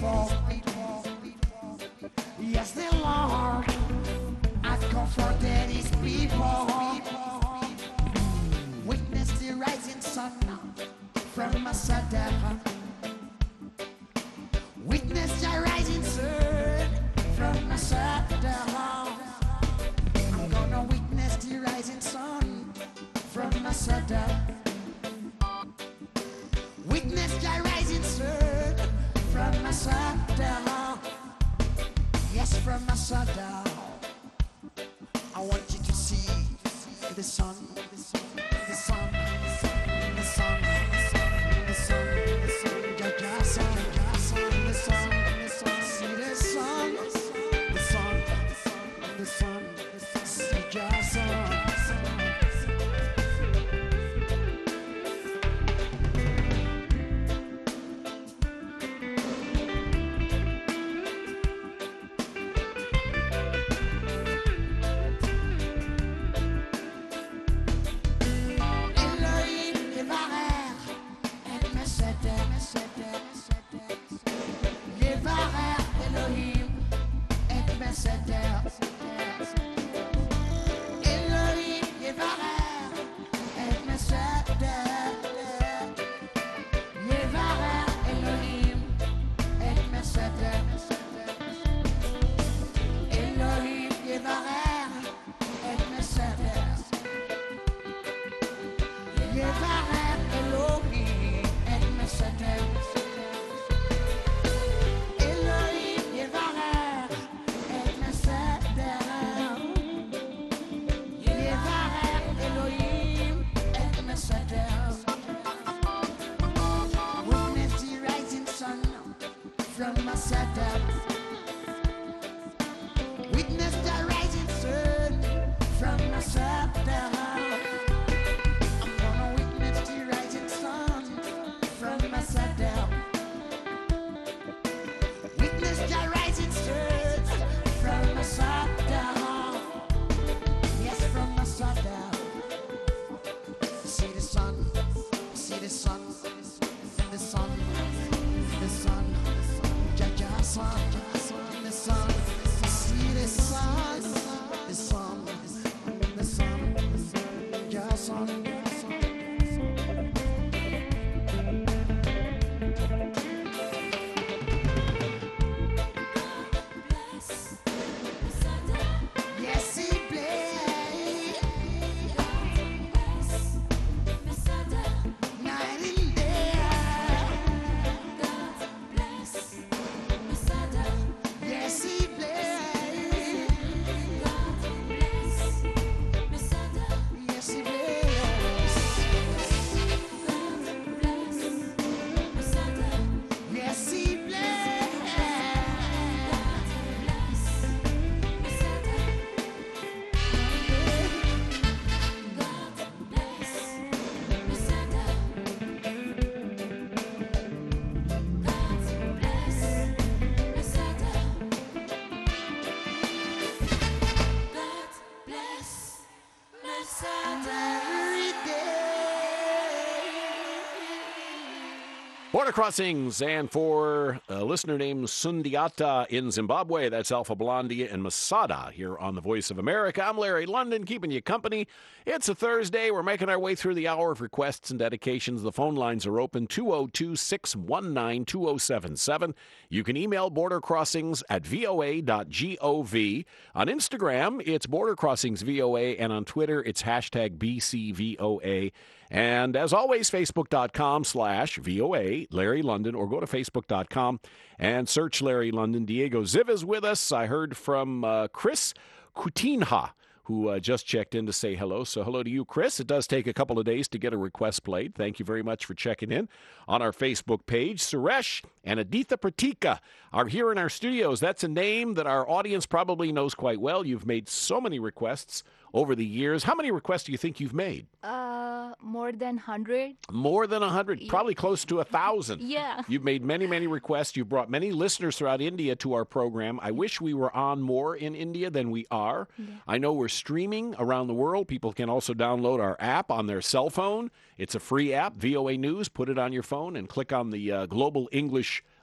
people. Yes, the Lord has comforted his people. Witness the rising sun from Masada. Witness the rising sun from Masada. I'm gonna witness the rising sun from Masada. Witness the rising sun from Masada. Yes, from Masada. I want you to see the sun, the sun, the sun, the sun, the sun, the sun, Jaja sun, the sun, the sun, see the sun, the sun, the sun, see Jaja sun. Witness the rising sun from Masada. I'm gonna witness the rising sun from Masada. Witness the rising sun from Masada. Yes, from Masada. See the sun, see the sun, the sun, the sun, Jaja sun, the sun. See the sun, the sun, the sun, Jaja sun. Yes, he plays night and day. Yes, he plays. Yes, he plays. Yes, he plays. Every day. Border Crossings, and for a listener named Sundiata in Zimbabwe, that's Alpha Blondy and Masada here on the Voice of America. I'm Larry London, keeping you company. It's a Thursday. We're making our way through the hour of requests and dedications. The phone lines are open, 202-619-2077. You can email bordercrossings@voa.gov. On Instagram, it's Border Crossings VOA, and on Twitter, it's hashtag BCVOA. And as always, Facebook.com/VOA, Larry London, or go to Facebook.com and search Larry London. Diego Ziv is with us. I heard from Chris Coutinha, who just checked in to say hello. So hello to you, Chris. It does take a couple of days to get a request played. Thank you very much for checking in on our Facebook page. Suresh and Aditha Pratika are here in our studios. That's a name that our audience probably knows quite well. You've made so many requests over the years. How many requests do you think you've made? More than 100. More than 100, Yeah. probably close to 1,000. Yeah. You've made many, many requests. You've brought many listeners throughout India to our program. I wish we were on more in India than we are. Yeah. I know we're streaming around the world. People can also download our app on their cell phone. It's a free app, VOA News. Put it on your phone and click on the Global English